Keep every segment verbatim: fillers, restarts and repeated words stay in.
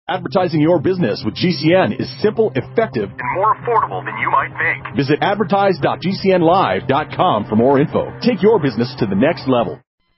Advertising your business with G C N is simple, effective, and more affordable than you might think. Visit advertise dot g c n live dot com for more info. Take your business to the next level.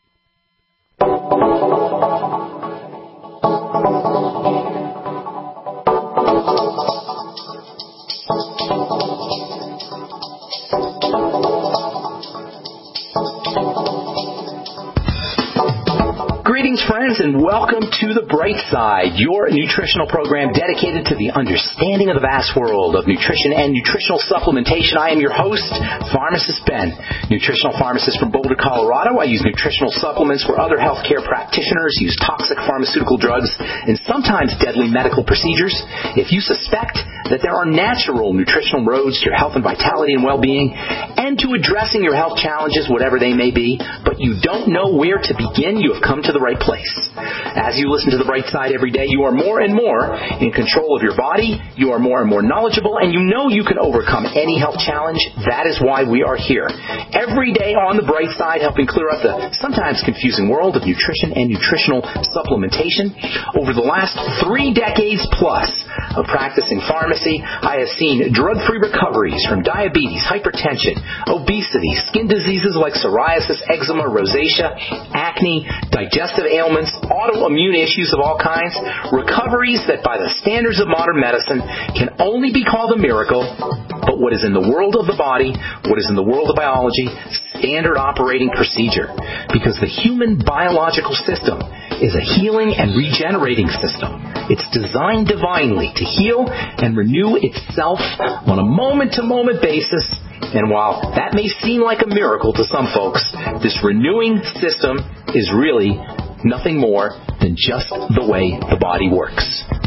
Greetings, friends, and welcome to The Bright Side, your nutritional program dedicated to the understanding of the vast world of nutrition and nutritional supplementation. I am your host, Pharmacist Ben, nutritional pharmacist from Boulder, Colorado. I use nutritional supplements where other healthcare practitioners use toxic pharmaceutical drugs and sometimes deadly medical procedures. If you suspect that there are natural nutritional roads to your health and vitality and well-being and to addressing your health challenges, whatever they may be, but you don't know where to begin, you have come to the right place. As you listen to The Bright Side every day, you are more and more in control of your body, you are more and more knowledgeable, and you know you can overcome any health challenge. That is why we are here. Every day on The Bright Side, helping clear up the sometimes confusing world of nutrition and nutritional supplementation. Over the last three decades plus of practicing pharmacy, I have seen drug-free recoveries from diabetes, hypertension, obesity, skin diseases like psoriasis, eczema, rosacea, acne, digestive ailments, autoimmune issues of all kinds, recoveries that by the standards of modern medicine can only be called a miracle, but what is in the world of the body, what is in the world of biology, standard operating procedure. Because the human biological system is a healing and regenerating system. It's designed divinely to heal and renew itself on a moment-to-moment basis. And while that may seem like a miracle to some folks, this renewing system is really nothing more than just the way the body works.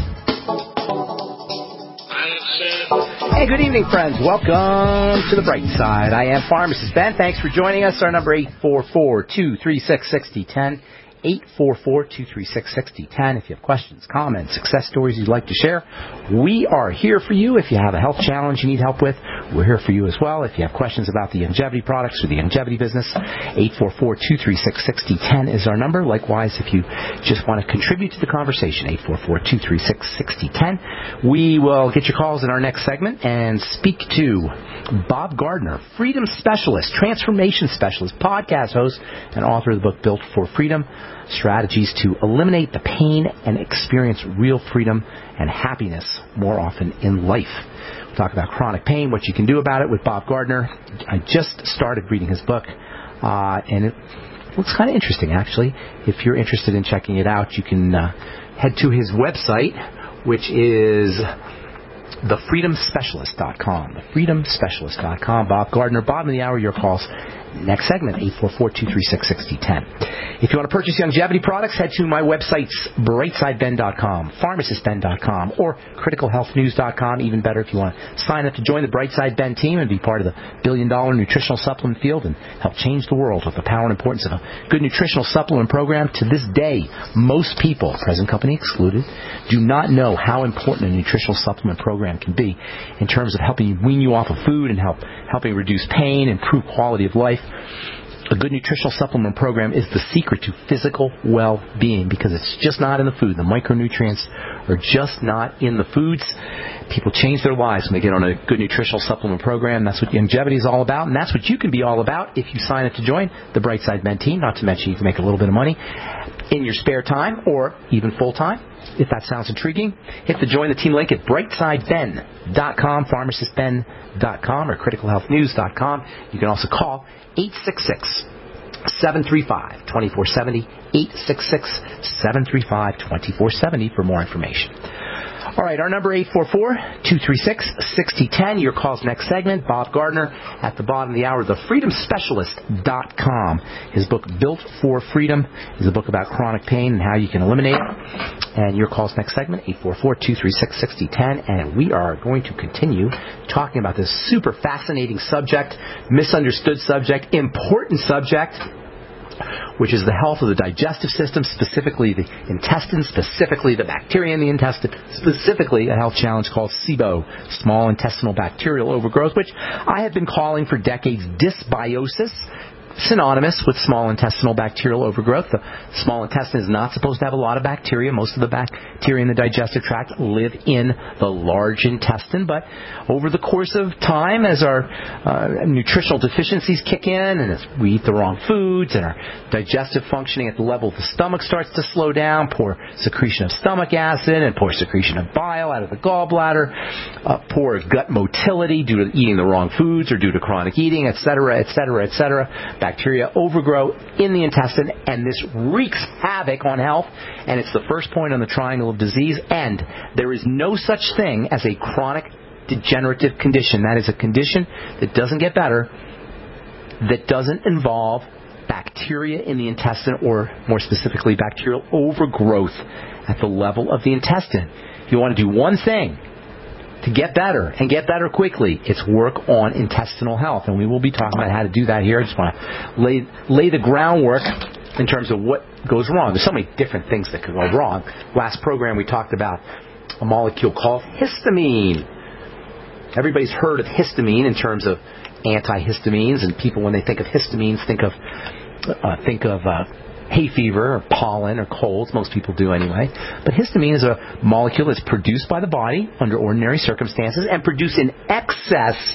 Hey, good evening, friends. Welcome to The Bright Side. I am Pharmacist Ben. Thanks for joining us. Our number eight four four, two three six, six zero one zero. eight four four, two three six, six zero one zero. If you have questions, comments, success stories you'd like to share, we are here for you. If you have a health challenge you need help with, we're here for you as well. If you have questions about the Youngevity products or the Youngevity business, eight four four, two three six, six zero one zero is our number. Likewise, if you just want to contribute to the conversation, eight four four, two three six, six zero one zero. We will get your calls in our next segment and speak to Bob Gardner, Freedom Specialist, Transformation Specialist, podcast host, and author of the book Built for Freedom, Strategies to Eliminate the Pain and Experience Real Freedom and Happiness More Often in Life. We'll talk about chronic pain, what you can do about it with Bob Gardner. I just started reading his book, uh, and it looks kind of interesting, actually. If you're interested in checking it out, you can uh, head to his website, which is the freedom specialist dot com. the freedom specialist dot com. Bob Gardner, bottom of the hour, your calls. Next segment, eight four four, two three six, six zero one zero. If you want to purchase Youngevity products, head to my websites, bright side ben dot com, pharmacist ben dot com, or critical health news dot com. Even better if you want to sign up to join the Brightside Ben team and be part of the billion-dollar nutritional supplement field and help change the world with the power and importance of a good nutritional supplement program. To this day, most people, present company excluded, do not know how important a nutritional supplement program can be in terms of helping wean you off of food and help helping reduce pain, improve quality of life. A good nutritional supplement program is the secret to physical well-being because it's just not in the food. The micronutrients are just not in the foods. People change their lives when they get on a good nutritional supplement program. That's what Youngevity is all about, and that's what you can be all about if you sign up to join the Brightside Ben team. Not to mention you can make a little bit of money in your spare time or even full-time. If that sounds intriguing, hit the Join the Team link at bright side ben dot com, pharmacist ben dot com, or critical health news dot com. You can also call eight six six, seven three five, two four seven zero, eight six six, seven three five, two four seven zero for more information. All right, our number eight four four, two three six, six zero one zero. Your call's next segment. Bob Gardner at the bottom of the hour, the freedom specialist dot com. His book, Built for Freedom, is a book about chronic pain and how you can eliminate it. And your call's next segment, eight four four, two three six, six zero one zero. And we are going to continue talking about this super fascinating subject, misunderstood subject, important subject, which is the health of the digestive system, specifically the intestine, specifically the bacteria in the intestine, specifically a health challenge called SIBO, small intestinal bacterial overgrowth, which I have been calling for decades dysbiosis, synonymous with small intestinal bacterial overgrowth. The small intestine is not supposed to have a lot of bacteria. Most of the bacteria in the digestive tract live in the large intestine. But over the course of time, as our uh, nutritional deficiencies kick in, and as we eat the wrong foods, and our digestive functioning at the level of the stomach starts to slow down, poor secretion of stomach acid and poor secretion of bile out of the gallbladder, uh, poor gut motility due to eating the wrong foods or due to chronic eating, et cetera, et cetera, et cetera. Bacteria overgrow in the intestine, and this wreaks havoc on health, and it's the first point on the triangle of disease, and there is no such thing as a chronic degenerative condition. That is a condition that doesn't get better, that doesn't involve bacteria in the intestine, or more specifically, bacterial overgrowth at the level of the intestine. If you want to do one thing to get better, and get better quickly, it's work on intestinal health. And we will be talking about how to do that here. I just want to lay, lay the groundwork in terms of what goes wrong. There's so many different things that could go wrong. Last program we talked about a molecule called histamine. Everybody's heard of histamine in terms of antihistamines, and people, when they think of histamines, think of uh, think of uh, hay fever or pollen or colds. Most people do anyway. But histamine is a molecule that's produced by the body under ordinary circumstances and produced in excess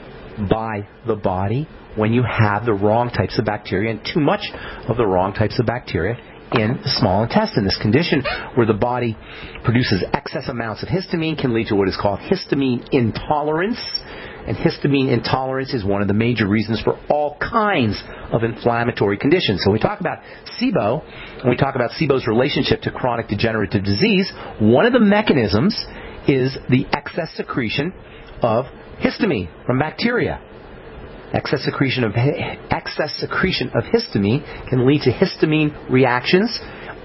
by the body when you have the wrong types of bacteria and too much of the wrong types of bacteria in the small intestine. This condition where the body produces excess amounts of histamine can lead to what is called histamine intolerance. And histamine intolerance is one of the major reasons for all kinds of inflammatory conditions. So when we talk about S I B O, when we talk about S I B O's relationship to chronic degenerative disease, one of the mechanisms is the excess secretion of histamine from bacteria. Excess secretion of excess secretion of histamine can lead to histamine reactions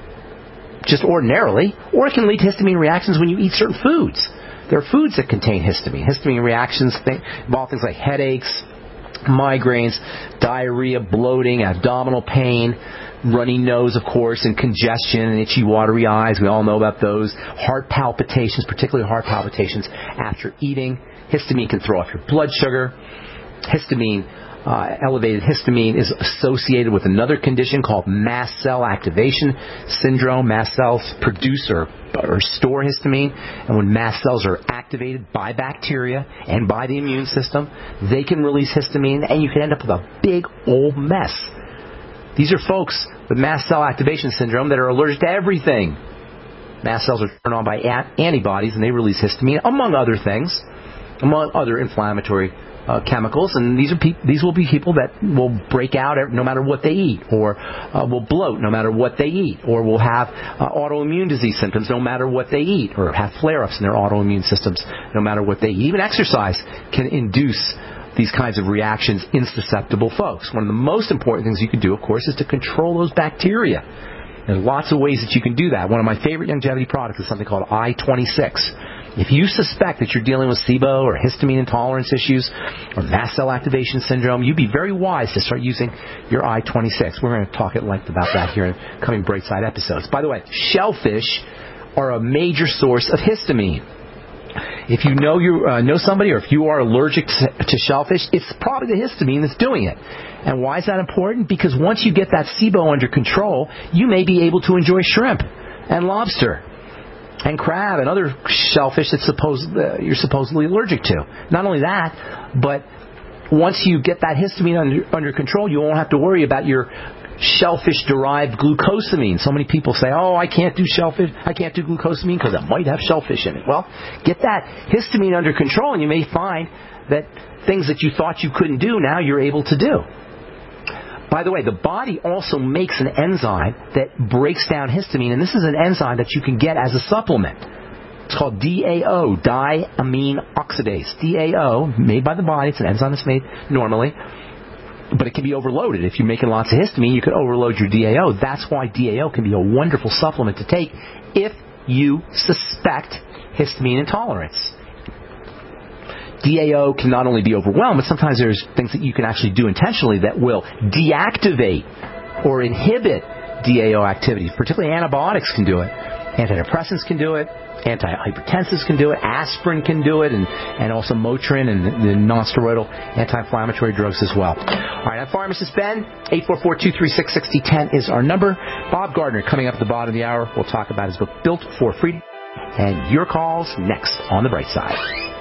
just ordinarily, or it can lead to histamine reactions when you eat certain foods. There are foods that contain histamine. Histamine reactions involve things like headaches, migraines, diarrhea, bloating, abdominal pain, runny nose, of course, and congestion and itchy, watery eyes. We all know about those. Heart palpitations, particularly heart palpitations after eating. Histamine can throw off your blood sugar. Histamine, uh, elevated histamine is associated with another condition called mast cell activation syndrome. Mast cells produce or, or store histamine, and when mast cells are activated by bacteria and by the immune system, they can release histamine, and you can end up with a big old mess. These are folks with mast cell activation syndrome that are allergic to everything. Mast cells are turned on by antibodies, and they release histamine, among other things, among other inflammatory Uh, chemicals, and these are pe- these will be people that will break out no matter what they eat, or uh, will bloat no matter what they eat, or will have uh, autoimmune disease symptoms no matter what they eat, or have flare-ups in their autoimmune systems no matter what they eat. Even exercise can induce these kinds of reactions in susceptible folks. One of the most important things you can do, of course, is to control those bacteria. There's lots of ways that you can do that. One of my favorite longevity products is something called I twenty-six. If you suspect that you're dealing with S I B O or histamine intolerance issues or mast cell activation syndrome, you'd be very wise to start using your I twenty-six. We're going to talk at length about that here in coming Brightside episodes. By the way, shellfish are a major source of histamine. If you know you uh, know somebody, or if you are allergic to, to shellfish, it's probably the histamine that's doing it. And why is that important? Because once you get that S I B O under control, you may be able to enjoy shrimp and lobster and crab and other shellfish that suppose, uh, you're supposedly allergic to. Not only that, but once you get that histamine under, under control, you won't have to worry about your shellfish-derived glucosamine. So many people say, oh, I can't do shellfish, I can't do glucosamine because it might have shellfish in it. Well, get that histamine under control, and you may find that things that you thought you couldn't do, now you're able to do. By the way, the body also makes an enzyme that breaks down histamine, and this is an enzyme that you can get as a supplement. It's called D A O, diamine oxidase. D A O, made by the body. It's an enzyme that's made normally, but it can be overloaded. If you're making lots of histamine, you could overload your D A O. That's why D A O can be a wonderful supplement to take if you suspect histamine intolerance. D A O can not only be overwhelmed, but sometimes there's things that you can actually do intentionally that will deactivate or inhibit D A O activity. Particularly antibiotics can do it. Antidepressants can do it. Antihypertensives can do it. Aspirin can do it. And, and also Motrin and the non-steroidal anti-inflammatory drugs as well. All right, I'm Pharmacist Ben. eight four four, two three six, six zero one zero is our number. Bob Gardner coming up at the bottom of the hour. We'll talk about his book, Built for Freedom. And your calls next on The Bright Side.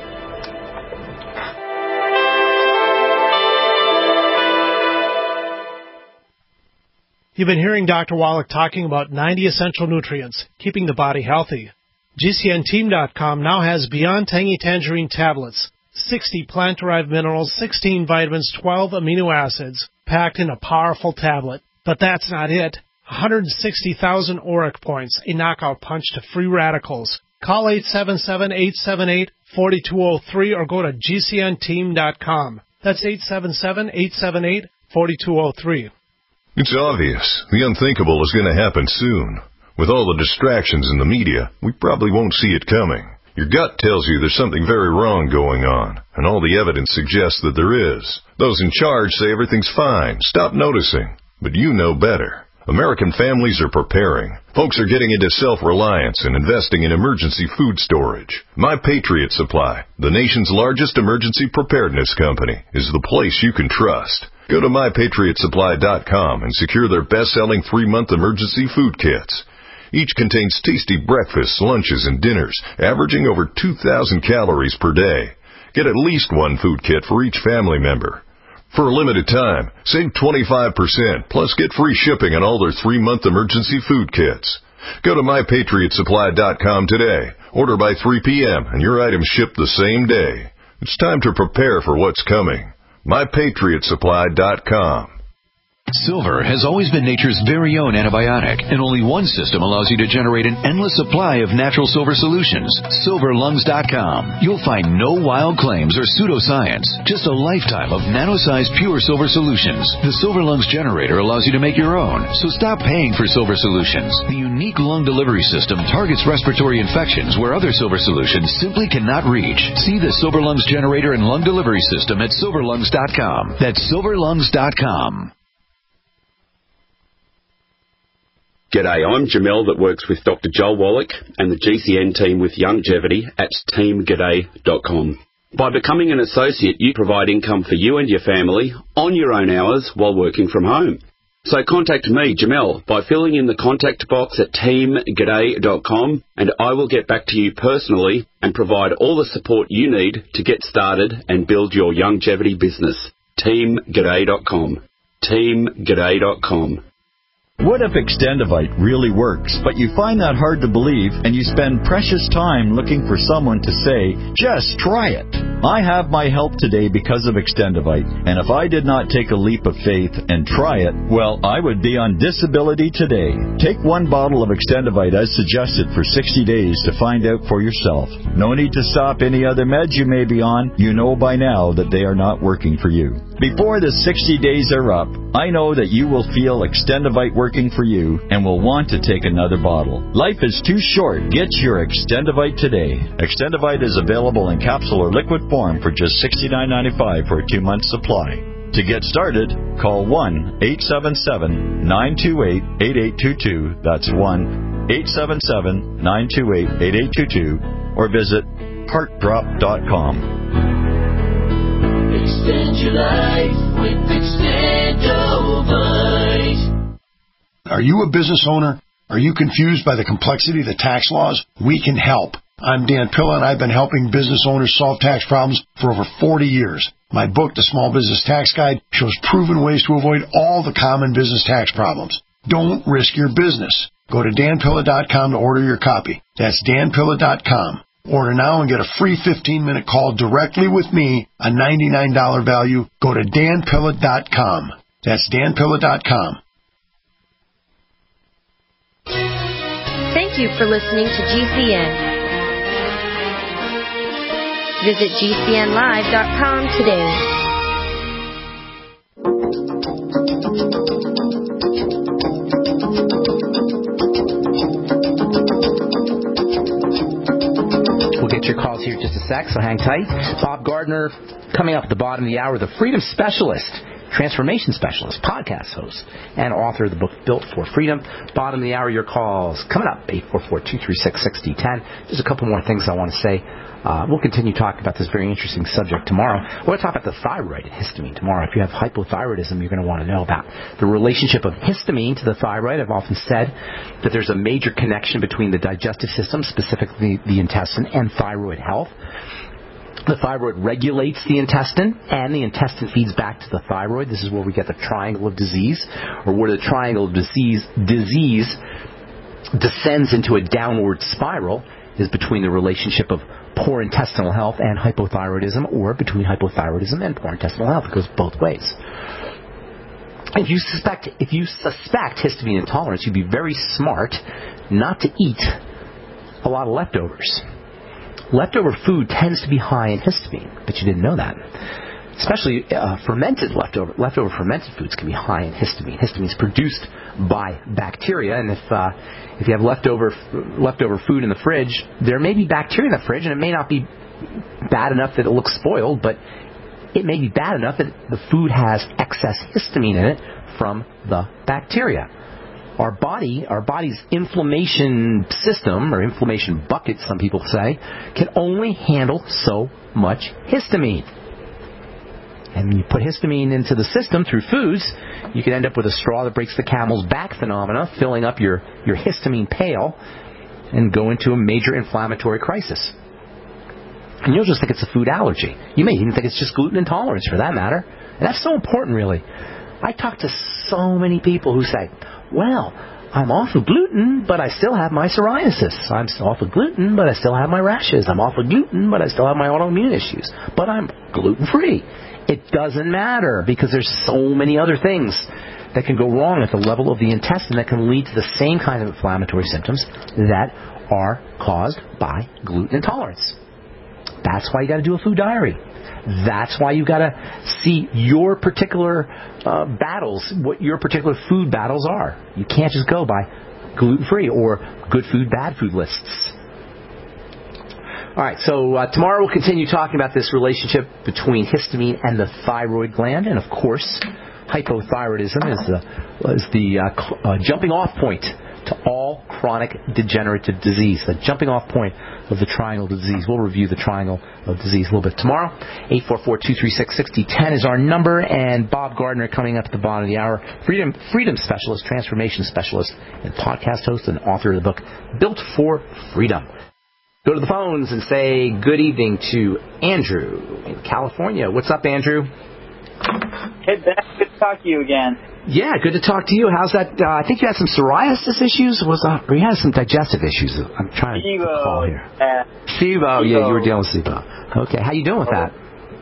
You've been hearing Doctor Wallach talking about ninety essential nutrients, keeping the body healthy. G C N team dot com now has Beyond Tangy Tangerine tablets, sixty plant-derived minerals, sixteen vitamins, twelve amino acids, packed in a powerful tablet. But that's not it. one hundred sixty thousand auric points, a knockout punch to free radicals. Call eight seven seven, eight seven eight, four two zero three or go to G C N team dot com. That's eight seven seven, eight seven eight, four two zero three. It's obvious. The unthinkable is going to happen soon. With all the distractions in the media, we probably won't see it coming. Your gut tells you there's something very wrong going on, and all the evidence suggests that there is. Those in charge say everything's fine. Stop noticing. But you know better. American families are preparing. Folks are getting into self-reliance and investing in emergency food storage. My Patriot Supply, the nation's largest emergency preparedness company, is the place you can trust. Go to my patriot supply dot com and secure their best-selling three-month emergency food kits. Each contains tasty breakfasts, lunches, and dinners, averaging over two thousand calories per day. Get at least one food kit for each family member. For a limited time, save twenty-five percent, plus get free shipping on all their three-month emergency food kits. Go to my patriot supply dot com today. Order by three p.m. and your items ship the same day. It's time to prepare for what's coming. my patriot supply dot com. Silver has always been nature's very own antibiotic, and only one system allows you to generate an endless supply of natural silver solutions. silver lungs dot com. You'll find no wild claims or pseudoscience, just a lifetime of nano-sized pure silver solutions. The Silver Lungs generator allows you to make your own, so stop paying for silver solutions. The unique lung delivery system targets respiratory infections where other silver solutions simply cannot reach. See the Silver Lungs generator and lung delivery system at silver lungs dot com. That's silver lungs dot com. G'day, I'm Jamel that works with Doctor Joel Wallach and the G C N team with Longevity at team g'day dot com. By becoming an associate, you provide income for you and your family on your own hours while working from home. So contact me, Jamel, by filling in the contact box at team g'day dot com, and I will get back to you personally and provide all the support you need to get started and build your longevity business. team g'day dot com. team g'day dot com. What if Extendivite really works, but you find that hard to believe and you spend precious time looking for someone to say, just try it? I have my help today because of Extendivite, and if I did not take a leap of faith and try it, well, I would be on disability today. Take one bottle of Extendivite as suggested for sixty days to find out for yourself. No need to stop any other meds you may be on. You know by now that they are not working for you. Before the sixty days are up, I know that you will feel Extendivite working for you and will want to take another bottle. Life is too short. Get your Extendivite today. Extendivite is available in capsule or liquid form for just sixty-nine ninety-five for a two-month supply. To get started, call one eight seven seven, nine two eight, eight eight two two. That's one eight seven seven, nine two eight, eight eight two two. Or visit heart drop dot com. Extend your life with Extendivite. Are you a business owner? Are you confused by the complexity of the tax laws? We can help. I'm Dan Pilla, and I've been helping business owners solve tax problems for over forty years. My book, The Small Business Tax Guide, shows proven ways to avoid all the common business tax problems. Don't risk your business. Go to dan pilla dot com to order your copy. That's dan pilla dot com. Order now and get a free fifteen-minute call directly with me, a ninety-nine dollars value. Go to dan pilla dot com. That's dan pilla dot com. Thank you for listening to G C N. Visit G C N live dot com today. We'll get your calls here in just a sec, so hang tight. Bob Gardner coming up at the bottom of the hour, the Freedom Specialist. transformation specialist, podcast host, and author of the book Built for Freedom. Bottom of the hour, your calls coming up, eight four four, two three six, six zero one zero. There's a couple more things I want to say. Uh, we'll continue talking about this very interesting subject tomorrow. We're going to talk about the thyroid and histamine tomorrow. If you have hypothyroidism, you're going to want to know about the relationship of histamine to the thyroid. I've often said that there's a major connection between the digestive system, specifically the intestine, and thyroid health. The thyroid regulates the intestine, and the intestine feeds back to the thyroid. This is where we get the triangle of disease, or where the triangle of disease, disease descends into a downward spiral, is between the relationship of poor intestinal health and hypothyroidism, or between hypothyroidism and poor intestinal health. It goes both ways. If you suspect, if you suspect histamine intolerance, you'd be very smart not to eat a lot of leftovers. Leftover food tends to be high in histamine, but you didn't know that. Especially uh, fermented leftover leftover fermented foods can be high in histamine. Histamine is produced by bacteria, and if uh, if you have leftover leftover food in the fridge, there may be bacteria in the fridge, and it may not be bad enough that it looks spoiled, but it may be bad enough that the food has excess histamine in it from the bacteria. Our body, our body's inflammation system, or inflammation bucket, some people say, can only handle so much histamine. And when you put histamine into the system through foods, you can end up with a straw that breaks the camel's back phenomena, filling up your, your histamine pail, and go into a major inflammatory crisis. And you'll just think it's a food allergy. You may even think it's just gluten intolerance, for that matter. And that's so important, really. I talk to so many people who say, well, I'm off of gluten, but I still have my psoriasis. I'm off of gluten, but I still have my rashes. I'm off of gluten, but I still have my autoimmune issues. But I'm gluten-free. It doesn't matter, because there's so many other things that can go wrong at the level of the intestine that can lead to the same kind of inflammatory symptoms that are caused by gluten intolerance. That's why you got to do a food diary. That's why you got to see your particular uh, battles, what your particular food battles are. You can't just go by gluten-free or good food, bad food lists. All right, so uh, tomorrow we'll continue talking about this relationship between histamine and the thyroid gland, and of course, hypothyroidism is the, is the uh, cl- uh, jumping off point to all chronic degenerative disease, the jumping off point of the triangle of disease. We'll review the triangle of disease a little bit tomorrow. eight four four, two three six, six zero one zero is our number, and Bob Gardner coming up at the bottom of the hour, freedom freedom specialist, transformation specialist, and podcast host and author of the book Built for Freedom. Go to the phones and say good evening to Andrew in California. What's up, Andrew? Hey, Ben. Good to talk to you again. Yeah, good to talk to you. How's that? Uh, I think you had some psoriasis issues. Was uh, or you had some digestive issues? I'm trying to SIBO, recall here. Uh, SIBO, yeah, you were dealing with SIBO. Okay, how you doing with that?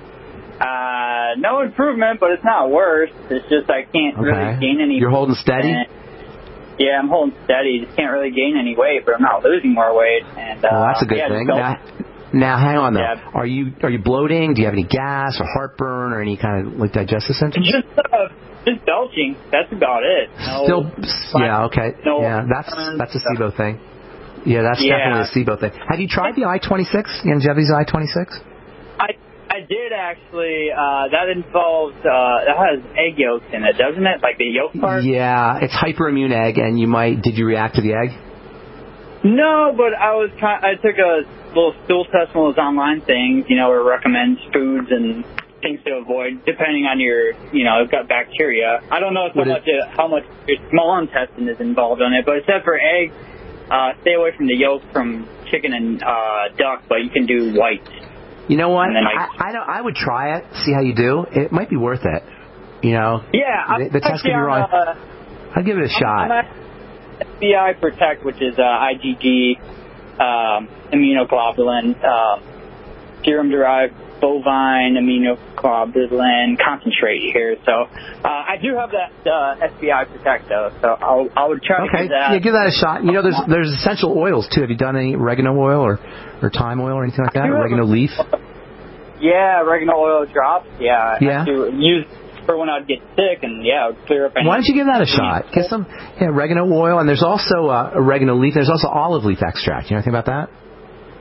Uh, no improvement, but it's not worse. It's just I can't okay. really gain any. You're holding steady? And, yeah, I'm holding steady. Just can't really gain any weight, but I'm not losing more weight. And uh, well, that's a good yeah, thing. Now, now, hang on though. Yeah. Are you are you bloating? Do you have any gas or heartburn or any kind of like digestive symptoms? Just uh, just belching. That's about it. No, Still, yeah, okay, no yeah. That's that's a SIBO thing. Yeah, that's yeah. definitely a SIBO thing. Have you tried the I twenty-six? You know, do you have these I twenty-six? I I did actually. Uh, that involves uh, that has egg yolks in it, doesn't it? Like the yolk part. Yeah, it's hyperimmune egg, and you might. Did you react to the egg? No, but I was trying. I took a little stool test, one of those online things, you know, where it recommends foods and things to avoid depending on your, you know, gut bacteria. I don't know so much it, how much your small intestine is involved in it, but it said for eggs, uh, stay away from the yolk from chicken and uh, duck, but you can do white. You know what? I, I, I don't. I would try it, see how you do. It might be worth it. You know. Yeah, the, the test could be wrong. Uh, I'd give it a shot. S B I Protect, which is uh, IgG, um, immunoglobulin, uh, serum-derived bovine immunoglobulin concentrate here. So uh, I do have that uh, S B I Protect, though, so I'll, I would try okay. to give that. Yeah, give that a shot. You know, there's there's essential oils, too. Have you done any oregano oil or, or thyme oil or anything like that? Oregano leaf? Yeah, oregano oil drops. Yeah. Yeah. I do use for when I'd get sick, and yeah, it would clear up any... Why don't you give that a shot? Get some yeah, oregano oil, and there's also uh, oregano leaf. There's also olive leaf extract. You know anything about that?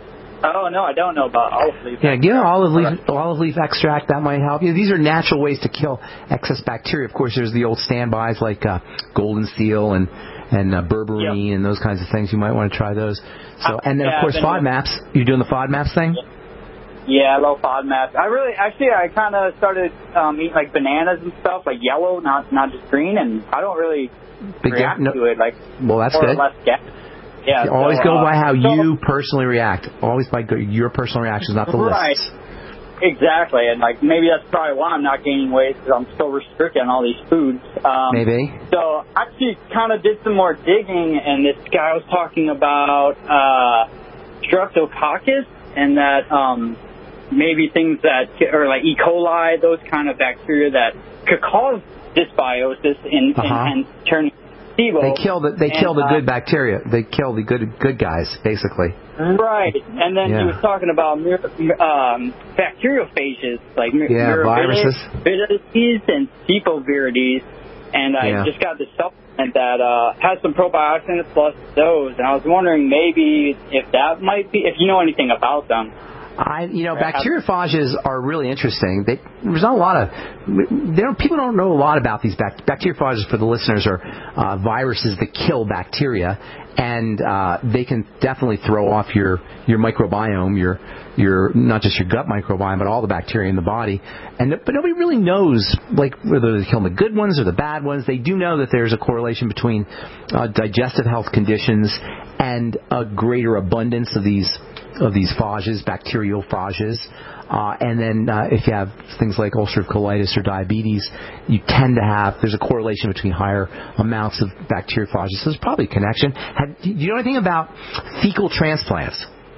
Oh, no, I don't know about olive leaf. Yeah, give olive leaf, olive leaf extract. That might help you. These are natural ways to kill excess bacteria. Of course, there's the old standbys like uh, Golden Seal and and uh, berberine yep. and those kinds of things. You might want to try those. So, and then yeah, of course FODMAPs. You're doing the FODMAPs thing? Yeah, I love FODMAPs. I really, actually, I kind of started um, eating like bananas and stuff, like yellow, not not just green, and I don't really Big react no, to it. Like well, that's more good. Or less gas. Yeah. Always so, go uh, by how so, you personally react. Always by your personal reactions, not the right. lists. Exactly, and like maybe that's probably why I'm not gaining weight because I'm still restricted on all these foods. Um, maybe. So I actually kind of did some more digging, and this guy was talking about uh, Streptococcus and that um, maybe things that, or like E. coli, those kind of bacteria that could cause dysbiosis and, uh-huh. and, and turn SIBO. They kill the they and, kill the uh, good bacteria. They kill the good good guys, basically. Right, and then yeah. he was talking about um, bacteriophages, like yeah, viruses, virides and cepovirides, and I yeah. just got this supplement that uh, has some probiotics plus those, and I was wondering maybe if that might be, if you know anything about them. I, you know, bacteriophages are really interesting. They, there's not a lot of, they don't, people don't know a lot about these bact- bacteriophages. For the listeners, are uh, viruses that kill bacteria, and uh, they can definitely throw off your your microbiome, your your not just your gut microbiome, but all the bacteria in the body. And but nobody really knows, like, whether they're killing the good ones or the bad ones. They do know that there's a correlation between uh, digestive health conditions and a greater abundance of these. of these phages, bacteriophages. Uh, and then uh, if you have things like ulcerative colitis or diabetes, you tend to have, there's a correlation between higher amounts of bacteriophages. So there's probably a connection. Have, do you know anything about fecal transplants?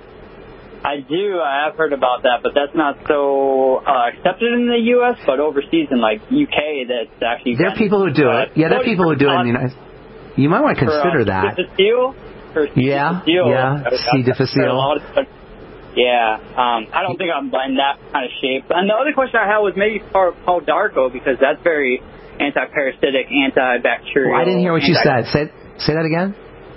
I do. I have heard about that, but that's not so uh, accepted in the U S, but overseas in like U K, that's actually... There are people who do it. Yeah, there are people who do it in the United States. You might want to consider for, uh, that. Difficile? Yeah, yeah, C. difficile. Yeah, um, I don't think I'm in that kind of shape. And the other question I had was maybe for Paul Darko, because that's very anti-parasitic, antibacterial. Well, I didn't hear what you said. Say say that again.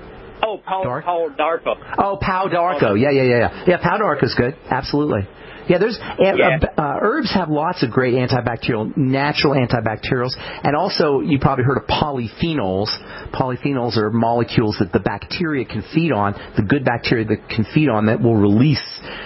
Oh, Paul, Paul Darko. Oh, Pau Darko. Yeah, yeah, yeah, yeah. Yeah, Pau Darko's good. Absolutely. Yeah, there's yeah. Uh, uh, herbs have lots of great antibacterial, natural antibacterials, and also you probably heard of polyphenols. Polyphenols are molecules that the bacteria can feed on, the good bacteria that can feed on, that will release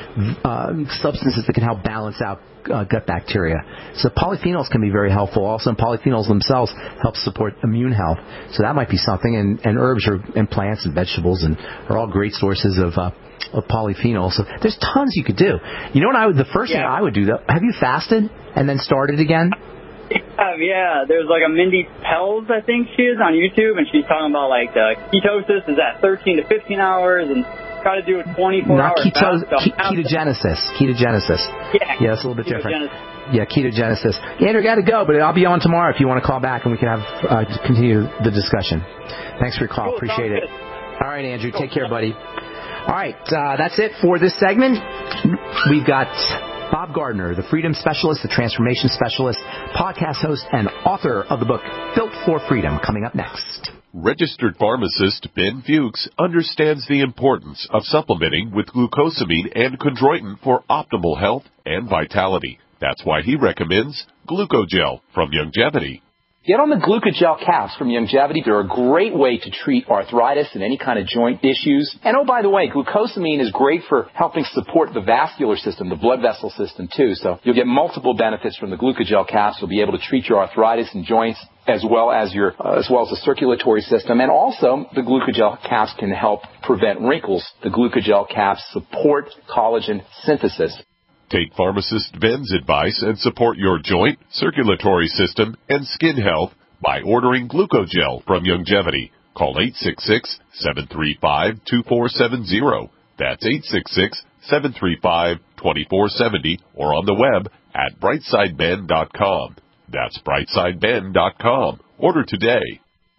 uh, substances that can help balance out uh, gut bacteria. So polyphenols can be very helpful. Also, and polyphenols themselves help support immune health. So that might be something. And, and herbs are, and plants and vegetables and are all great sources of. Uh, of polyphenols. So there's tons you could do. You know what I would, the first yeah. thing I would do, though, have you fasted and then started again? Yeah, yeah, there's like a Mindy Pelz, I think she is, on YouTube, and she's talking about like the ketosis is at thirteen to fifteen hours and got to do a twenty-four Not hour keto- fast. ke- ketogenesis. Ketogenesis. Yeah, yeah, it's a little bit different. Yeah, ketogenesis. Andrew, got to go, but I'll be on tomorrow if you want to call back and we can have uh, continue the discussion. Thanks for your call. Cool, Appreciate it. Good. All right, Andrew, cool. Take care, buddy. All right, uh, that's it for this segment. We've got Bob Gardner, the Freedom Specialist, the Transformation Specialist, podcast host, and author of the book Built for Freedom, coming up next. Registered pharmacist Ben Fuchs understands the importance of supplementing with glucosamine and chondroitin for optimal health and vitality. That's why he recommends Glucogel from Youngevity. Get on the Glucogel caps from Youngevity. They're a great way to treat arthritis and any kind of joint issues. And oh, by the way, glucosamine is great for helping support the vascular system, the blood vessel system too. So you'll get multiple benefits from the Glucogel caps. You'll be able to treat your arthritis and joints as well as your, uh, as well as the circulatory system. And also, the Glucogel caps can help prevent wrinkles. The Glucogel caps support collagen synthesis. Take pharmacist Ben's advice and support your joint, circulatory system, and skin health by ordering Glucogel from Youngevity. Call eight six six, seven three five, two four seven zero. That's eight six six, seven three five, two four seven zero or on the web at brightside ben dot com. That's brightside ben dot com. Order today.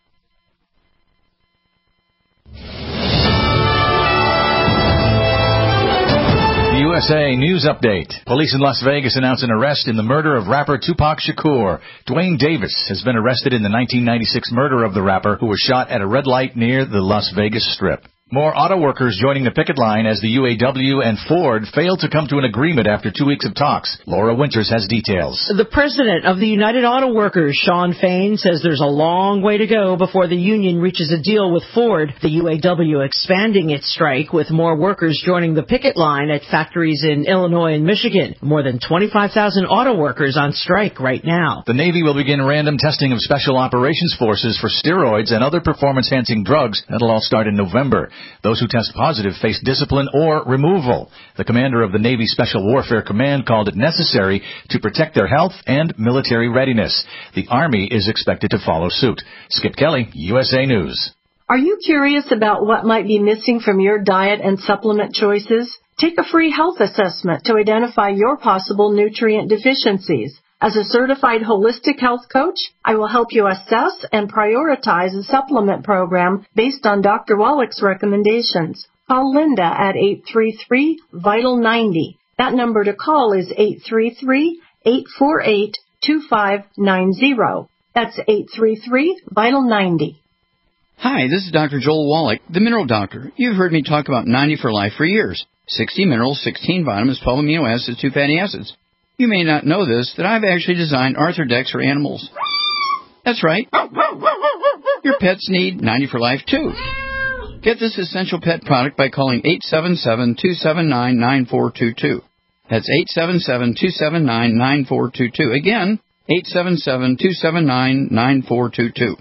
U S A News Update. Police in Las Vegas announced an arrest in the murder of rapper Tupac Shakur. Dwayne Davis has been arrested in the nineteen ninety-six murder of the rapper who was shot at a red light near the Las Vegas Strip. More auto workers joining the picket line as the U A W and Ford failed to come to an agreement after two weeks of talks. Laura Winters has details. The president of the United Auto Workers, Sean Fain, says there's a long way to go before the union reaches a deal with Ford. The U A W expanding its strike with more workers joining the picket line at factories in Illinois and Michigan. More than twenty-five thousand auto workers on strike right now. The Navy will begin random testing of Special Operations Forces for steroids and other performance-enhancing drugs. That'll all start in November. Those who test positive face discipline or removal. The commander of the Navy Special Warfare Command called it necessary to protect their health and military readiness. The Army is expected to follow suit. Skip Kelly, U S A News. Are you curious about what might be missing from your diet and supplement choices? Take a free health assessment to identify your possible nutrient deficiencies. As a certified holistic health coach, I will help you assess and prioritize a supplement program based on Doctor Wallach's recommendations. Call Linda at eight three three, vital ninety. That number to call is eight three three, eight four eight, two five nine zero. That's eight three three, vital ninety. Hi, this is Doctor Joel Wallach, the Mineral Doctor. You've heard me talk about ninety for Life for years. sixty minerals, sixteen vitamins, twelve amino acids, two fatty acids. You may not know this, that I've actually designed Arthrodex for animals. That's right. Your pets need ninety for Life, too. Get this essential pet product by calling eight seven seven, two seven nine, nine four two two. That's eight seven seven, two seven nine, nine four two two. Again, eight seven seven, two seven nine, nine four two two.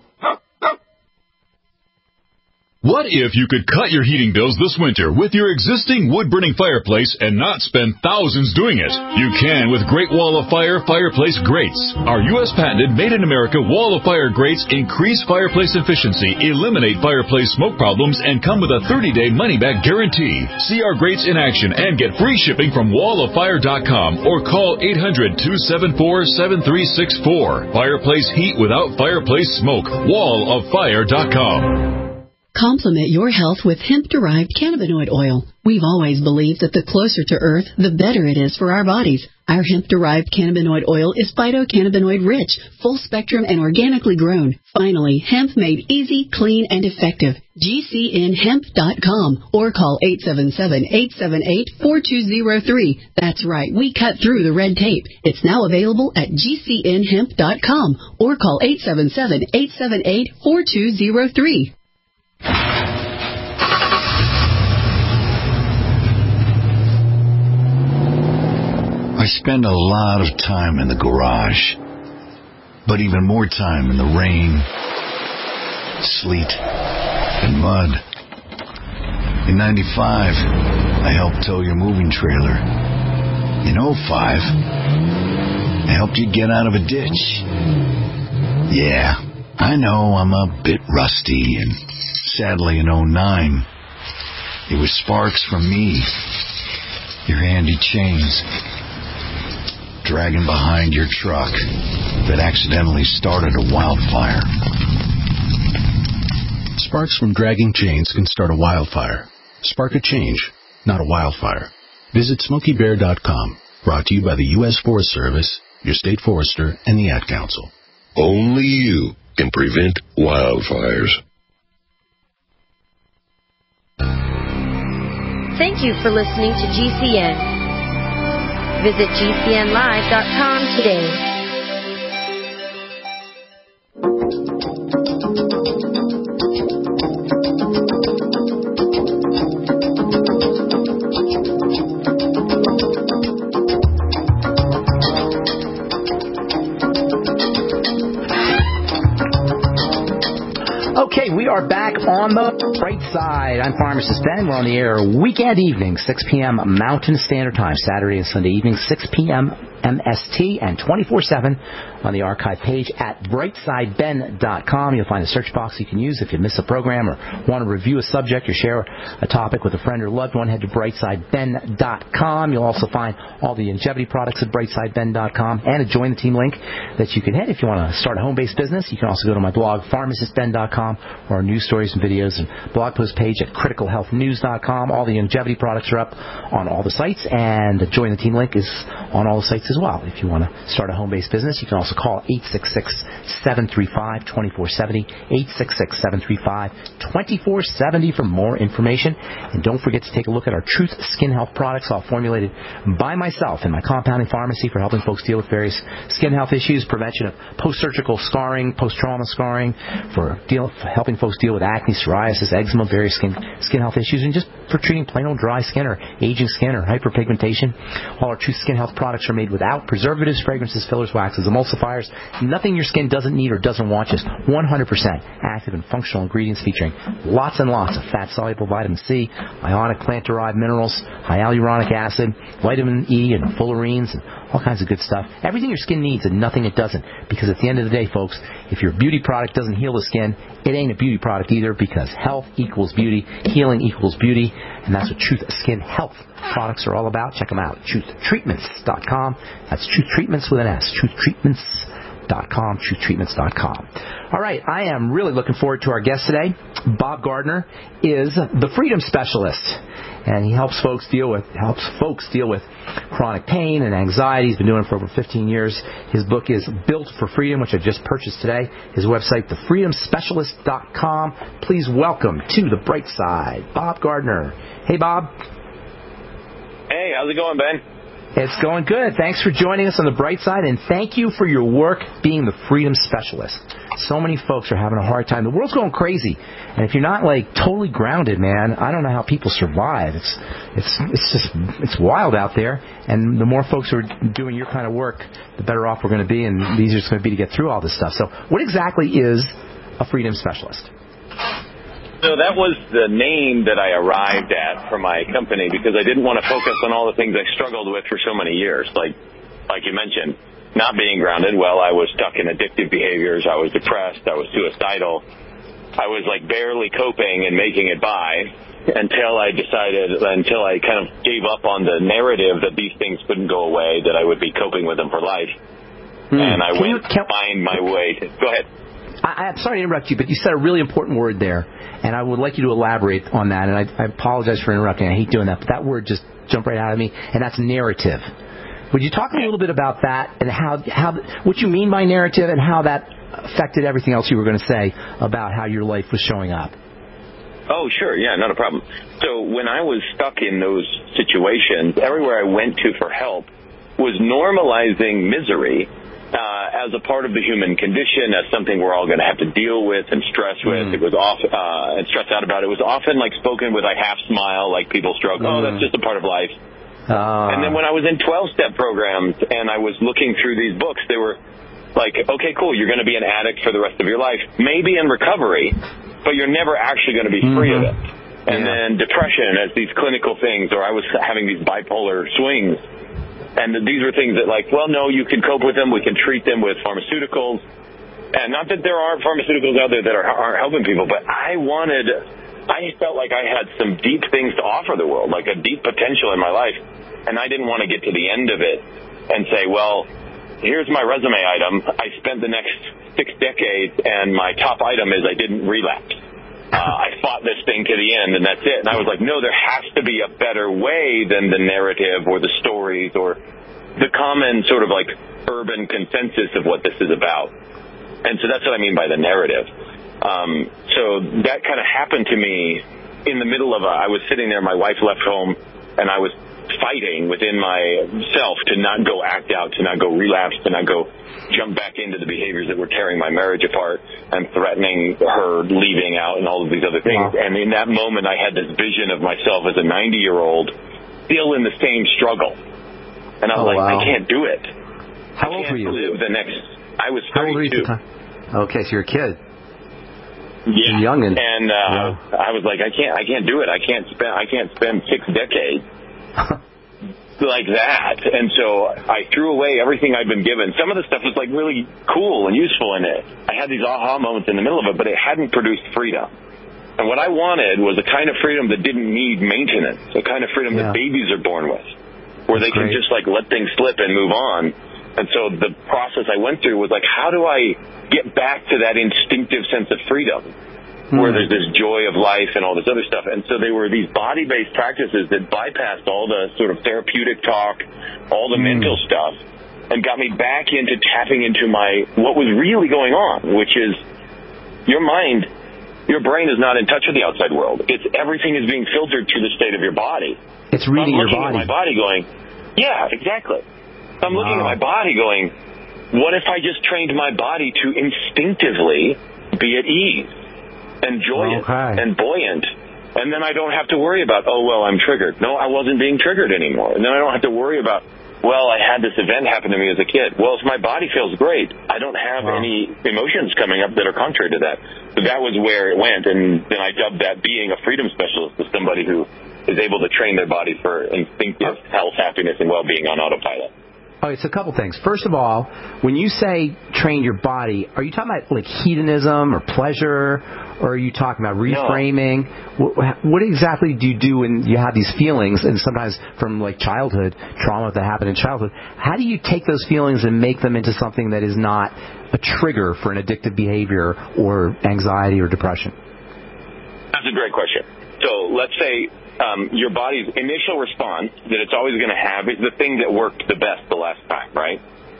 What if you could cut your heating bills this winter with your existing wood-burning fireplace and not spend thousands doing it? You can with Great Wall of Fire fireplace grates. Our U S patented made-in-America Wall of Fire grates increase fireplace efficiency, eliminate fireplace smoke problems, and come with a thirty-day money-back guarantee. See our grates in action and get free shipping from wall of fire dot com or call eight hundred, two seven four, seven three six four. Fireplace heat without fireplace smoke. wall of fire dot com. Complement your health with hemp-derived cannabinoid oil. We've always believed that the closer to Earth, the better it is for our bodies. Our hemp-derived cannabinoid oil is phytocannabinoid-rich, full-spectrum, and organically grown. Finally, hemp made easy, clean, and effective. G C N hemp dot com or call eight seven seven, eight seven eight, four two zero three. That's right, we cut through the red tape. It's now available at G C N hemp dot com or call eight seven seven, eight seven eight, four two zero three. I spend a lot of time in the garage, but even more time in the rain, sleet, and mud. In ninety-five, I helped tow your moving trailer. In oh five, I helped you get out of a ditch. Yeah, I know I'm a bit rusty, and sadly in oh nine, it was sparks from me, your handy chains, dragging behind your truck that accidentally started a wildfire. Sparks from dragging chains can start a wildfire. Spark a change, not a wildfire. Visit Smokey Bear dot com. Brought to you by the U S Forest Service, your state forester, and the Ad Council. Only you can prevent wildfires. Thank you for listening to G C N. Visit G C N live dot com today. Okay, we are back on the bright side. I'm Pharmacist Ben. We're on the air weekend evening, six p.m. Mountain Standard Time, Saturday and Sunday evening, six p.m. M S T, and twenty-four seven on the archive page at brightside ben dot com. You'll find a search box you can use if you miss a program or want to review a subject or share a topic with a friend or loved one. Head to brightside ben dot com. You'll also find all the Youngevity products at brightside ben dot com and a Join the Team link that you can hit if you want to start a home-based business. You can also go to my blog, pharmacist ben dot com, or our news stories and videos and blog post page at critical health news dot com. All the Youngevity products are up on all the sites, and the Join the Team link is on all the sites as well. If you want to start a home-based business, you can also call eight six six, seven three five, two four seven zero, eight six six, seven three five, two four seven zero for more information. And don't forget to take a look at our Truth Skin Health products, all formulated by myself in my compounding pharmacy for helping folks deal with various skin health issues, prevention of post-surgical scarring, post-trauma scarring, for deal, for helping folks deal with acne, psoriasis, eczema, various skin skin health issues, and just for treating plain old dry skin or aging skin or hyperpigmentation. All our Truth Skin Health products are made without preservatives, fragrances, fillers, waxes, emulsifiers, nothing your skin doesn't need or doesn't want, just one hundred percent active and functional ingredients featuring lots and lots of fat-soluble vitamin C, ionic plant-derived minerals, hyaluronic acid, vitamin E, and fullerenes, and all kinds of good stuff. Everything your skin needs and nothing it doesn't. Because at the end of the day, folks, if your beauty product doesn't heal the skin, it ain't a beauty product either, because health equals beauty, healing equals beauty, and that's what Truth Skin Health products are all about. Check them out at truth treatments dot com. That's Truth Treatments with an S. truth treatments dot com, truth treatments dot com. All right, I am really looking forward to our guest today. Bob Gardner is the Freedom Specialist, and he helps folks deal with helps folks deal with chronic pain and anxiety. He's been doing it for over fifteen years. His book is Built for Freedom, which I just purchased today. His website, the freedom specialist dot com. Please welcome to the bright side, Bob Gardner. Hey, Bob. Hey, how's it going, Ben? It's going good. Thanks for joining us on the bright side, and thank you for your work being the Freedom Specialist. So many folks are having a hard time. The world's going crazy, and if you're not like totally grounded, man, I don't know how people survive. It's it's it's just it's wild out there, and the more folks who are doing your kind of work, the better off we're going to be, and the easier it's going to be to get through all this stuff. So, what exactly is a Freedom Specialist? So that was the name that I arrived at for my company, because I didn't want to focus on all the things I struggled with for so many years. Like, like you mentioned, not being grounded. Well, I was stuck in addictive behaviors. I was depressed. I was suicidal. I was like barely coping and making it by until I decided, until I kind of gave up on the narrative that these things couldn't go away, that I would be coping with them for life. Hmm. And I can went you, can, to find my way to, go ahead. I, I'm sorry to interrupt you, but you said a really important word there, and I would like you to elaborate on that, and I, I apologize for interrupting. I hate doing that, but that word just jumped right out of me, and that's narrative. Would you talk a little bit about that and how, how what you mean by narrative and how that affected everything else you were going to say about how your life was showing up? Oh, sure. Yeah, not a problem. So when I was stuck in those situations, everywhere I went to for help was normalizing misery Uh, as a part of the human condition, as something we're all going to have to deal with and stress with. Mm. It was off, uh, and stress out about it. It was often like spoken with a half smile, like people stroke, mm. oh, that's just a part of life. Uh. And then when I was in twelve-step programs and I was looking through these books, they were like, okay, cool, you're going to be an addict for the rest of your life, maybe in recovery, but you're never actually going to be free mm-hmm. of it. And yeah. then depression as these clinical things, or I was having these bipolar swings. And these were things that, like, well, no, you can cope with them. We can treat them with pharmaceuticals. And not that there aren't pharmaceuticals out there that are, aren't helping people, but I wanted, I felt like I had some deep things to offer the world, like a deep potential in my life. And I didn't want to get to the end of it and say, well, here's my resume item. I spent the next six decades, and my top item is I didn't relapse. Uh, I fought this thing to the end, and that's it. And I was like, no, there has to be a better way than the narrative or the stories or the common sort of like urban consensus of what this is about. And so that's what I mean by the narrative. Um, so that kind of happened to me in the middle of a, I was sitting there, my wife left home, and I was fighting within myself to not go act out, to not go relapse, to not go jump back into the behaviors that were tearing my marriage apart and threatening her leaving out and all of these other things. Wow. And in that moment, I had this vision of myself as a ninety-year-old still in the same struggle. And I was oh, like, wow. I can't do it. How I old can't were you? Live the next, I was How old were you at thirty-two. the time? Okay, so you're a kid. Yeah. You're young and, and uh, yeah. I was like, I can't, I can't do it. I can't spend, I can't spend six decades like that. And so I threw away everything I'd been given. Some of the stuff was like really cool and useful in it. I had these aha moments in the middle of it, but it hadn't produced freedom. And what I wanted was a kind of freedom that didn't need maintenance, a kind of freedom yeah. that babies are born with, where That's they can great. just like let things slip and move on. And so the process I went through was like, how do I get back to that instinctive sense of freedom? where there's this joy of life and all this other stuff. And so they were these body-based practices that bypassed all the sort of therapeutic talk, all the mm. mental stuff, and got me back into tapping into my what was really going on, which is your mind, your brain is not in touch with the outside world. It's everything is being filtered through the state of your body. It's reading so I'm your body. At my body going, yeah, exactly. So I'm wow. looking at my body going, what if I just trained my body to instinctively be at ease and joyous okay. and buoyant? And then I don't have to worry about, oh, well, I'm triggered. No, I wasn't being triggered anymore. And then I don't have to worry about, well, I had this event happen to me as a kid. Well, if my body feels great, I don't have wow. any emotions coming up that are contrary to that. So that was where it went. And then I dubbed that being a freedom specialist as somebody who is able to train their body for instinctive health, happiness, and well-being on autopilot. Oh, it's a couple things. First of all, when you say train your body, are you talking about like hedonism or pleasure, or are you talking about reframing? No. What, what exactly do you do when you have these feelings, and sometimes from like childhood, trauma that happened in childhood? How do you take those feelings and make them into something that is not a trigger for an addictive behavior or anxiety or depression? That's a great question. So let's say Um, your body's initial response that it's always going to have is the thing that worked the best the last time, right?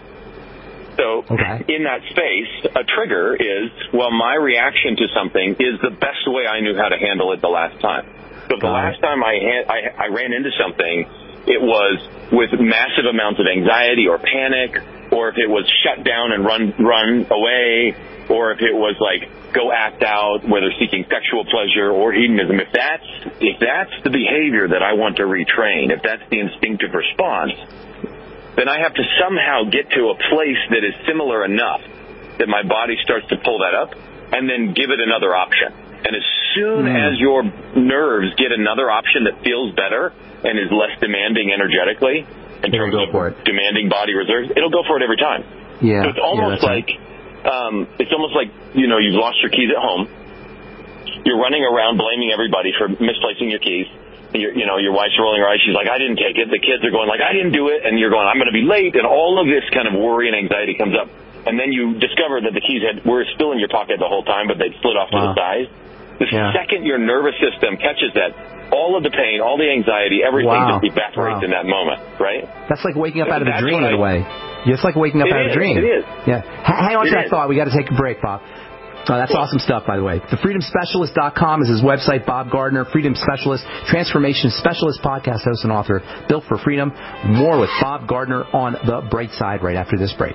So okay. in that space, a trigger is, well, my reaction to something is the best way I knew how to handle it the last time. So the last time I, ha- I, I ran into something, it was with massive amounts of anxiety or panic, or if it was shut down and run run away, or if it was like go act out, whether seeking sexual pleasure or hedonism. If that's if that's the behavior that I want to retrain, if that's the instinctive response, then I have to somehow get to a place that is similar enough that my body starts to pull that up, and then give it another option. And as soon mm. as your nerves get another option that feels better and is less demanding energetically in terms of demanding body reserves, it'll go for it every time. Yeah. So it's almost yeah, like um, it's almost like, you know, you've lost your keys at home. You're running around blaming everybody for misplacing your keys. You're, you know, your wife's rolling her eyes. She's like, I didn't take it. The kids are going like, I didn't do it. And you're going, I'm going to be late. And all of this kind of worry and anxiety comes up. And then you discover that the keys had were still in your pocket the whole time, but they'd slid off wow. to the side. The yeah. second your nervous system catches that, all of the pain, all the anxiety, everything wow. just evaporates wow. in that moment, right? That's like waking up so out of a dream I, in a way. It's like waking up out is, of a dream. It is. Yeah. Hang on to that thought. We got to take a break, Bob. Oh, that's awesome stuff, by the way. The freedom specialist dot com is his website. Bob Gardner, Freedom Specialist, Transformation Specialist, podcast host and author, built for freedom. More with Bob Gardner on The Bright Side right after this break.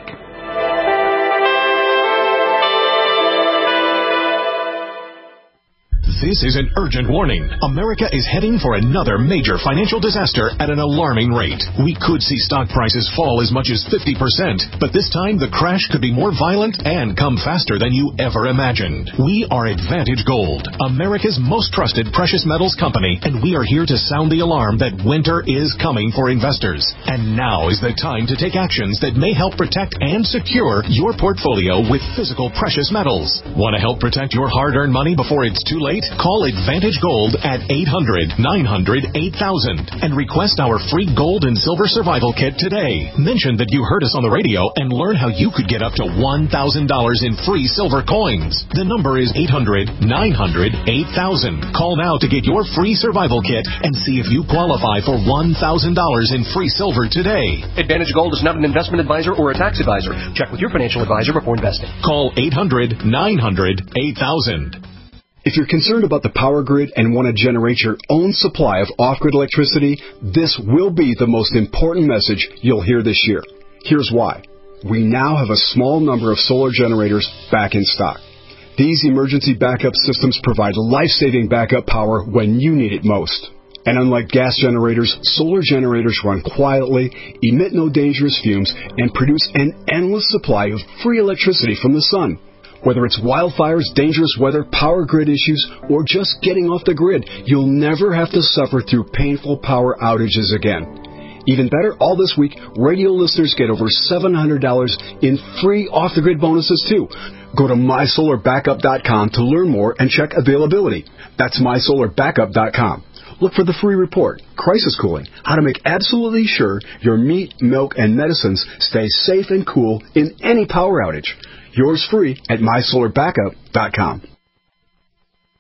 This is an urgent warning. America is heading for another major financial disaster at an alarming rate. We could see stock prices fall as much as fifty percent, but this time the crash could be more violent and come faster than you ever imagined. We are Advantage Gold, America's most trusted precious metals company, and we are here to sound the alarm that winter is coming for investors. And now is the time to take actions that may help protect and secure your portfolio with physical precious metals. Want to help protect your hard-earned money before it's too late? Call Advantage Gold at eight hundred, nine hundred, eight thousand and request our free gold and silver survival kit today. Mention that you heard us on the radio and learn how you could get up to one thousand dollars in free silver coins. The number is eight hundred, nine hundred, eight thousand. Call now to get your free survival kit and see if you qualify for one thousand dollars in free silver today. Advantage Gold is not an investment advisor or a tax advisor. Check with your financial advisor before investing. Call eight hundred, nine hundred, eight thousand. If you're concerned about the power grid and want to generate your own supply of off-grid electricity, this will be the most important message you'll hear this year. Here's why. We now have a small number of solar generators back in stock. These emergency backup systems provide life-saving backup power when you need it most. And unlike gas generators, solar generators run quietly, emit no dangerous fumes, and produce an endless supply of free electricity from the sun. Whether it's wildfires, dangerous weather, power grid issues, or just getting off the grid, you'll never have to suffer through painful power outages again. Even better, all this week, radio listeners get over seven hundred dollars in free off-the-grid bonuses, too. Go to my solar backup dot com to learn more and check availability. That's my solar backup dot com. Look for the free report, Crisis Cooling, how to make absolutely sure your meat, milk, and medicines stay safe and cool in any power outage. Yours free at my solar backup dot com.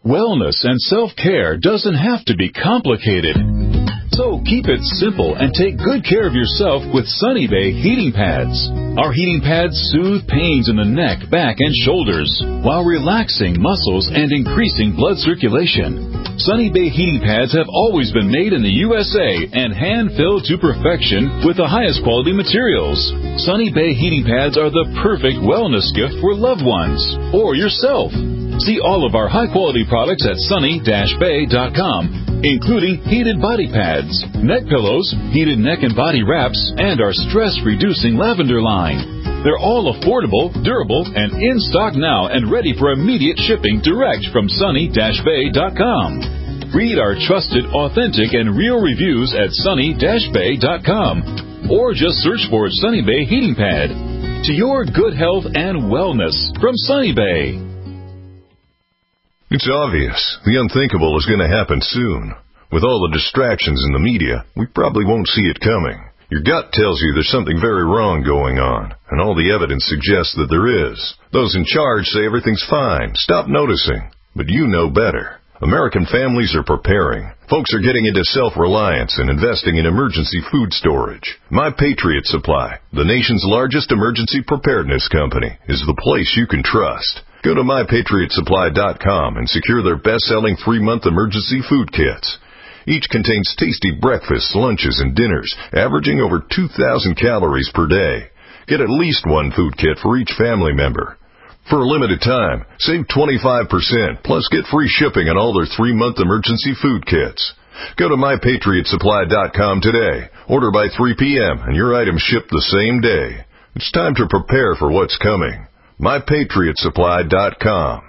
Wellness and self-care doesn't have to be complicated. So keep it simple and take good care of yourself with Sunny Bay heating pads. Our heating pads soothe pains in the neck, back, and shoulders while relaxing muscles and increasing blood circulation. Sunny Bay heating pads have always been made in the U S A and hand-filled to perfection with the highest quality materials. Sunny Bay heating pads are the perfect wellness gift for loved ones or yourself. See all of our high-quality products at sunny dash bay dot com, including heated body pads, neck pillows, heated neck and body wraps, and our stress-reducing lavender line. They're all affordable, durable, and in stock now and ready for immediate shipping direct from sunny dash bay dot com. Read our trusted, authentic, and real reviews at sunny dash bay dot com, or just search for Sunny Bay Heating Pad. To your good health and wellness from Sunny Bay. It's obvious. The unthinkable is going to happen soon. With all the distractions in the media, we probably won't see it coming. Your gut tells you there's something very wrong going on, and all the evidence suggests that there is. Those in charge say everything's fine. Stop noticing. But you know better. American families are preparing. Folks are getting into self-reliance and investing in emergency food storage. My Patriot Supply, the nation's largest emergency preparedness company, is the place you can trust. Go to my patriot supply dot com and secure their best-selling three-month emergency food kits. Each contains tasty breakfasts, lunches, and dinners, averaging over two thousand calories per day. Get at least one food kit for each family member. For a limited time, save twenty-five percent, plus get free shipping on all their three-month emergency food kits. Go to my patriot supply dot com today. Order by three p.m. and your items ship the same day. It's time to prepare for what's coming. my patriot supply dot com.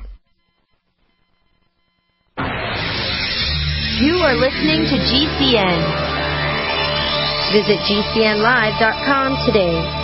You are listening to G C N. Visit G C N live dot com today.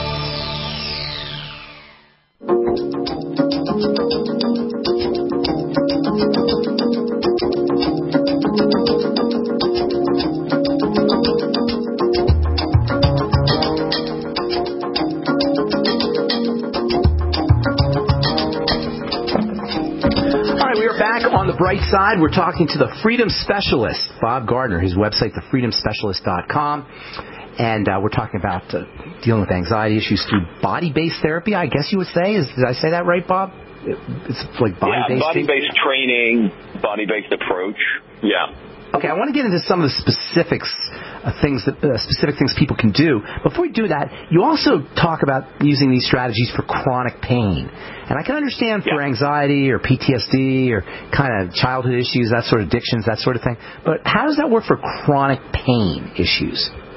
On the bright side, we're talking to the Freedom Specialist, Bob Gardner, his website, the freedom specialist dot com. And uh, we're talking about uh, dealing with anxiety issues through body-based therapy, I guess you would say. Is, did I say that right, Bob? It's like body-based? Yeah, body-based training, body-based approach. Yeah. Okay, I want to get into some of the specifics, uh, things that uh, specific things people can do. Before we do that, you also talk about using these strategies for chronic pain. And I can understand for yeah. anxiety or P T S D or kind of childhood issues, that sort of addictions, that sort of thing. But how does that work for chronic pain issues?